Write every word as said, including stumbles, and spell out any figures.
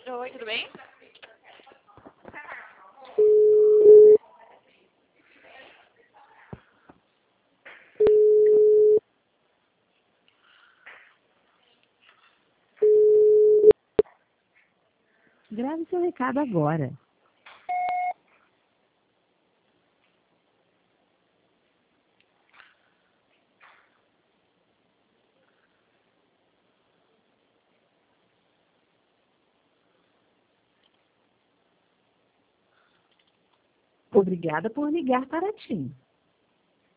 Oi, tudo bem? Grave seu recado agora. Obrigada por ligar para a TIM.